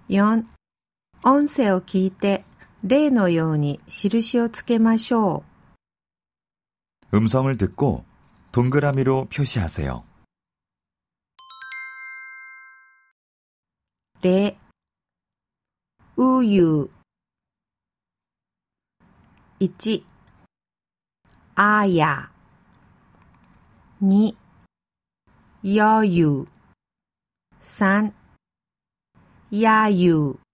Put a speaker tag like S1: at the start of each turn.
S1: 4. 音声を聞いて例のように印をつけましょ
S2: う。음성을 듣고 동그라미로 표시하세요.
S1: 例、우유 1. 아야 2. 여유 3. 야유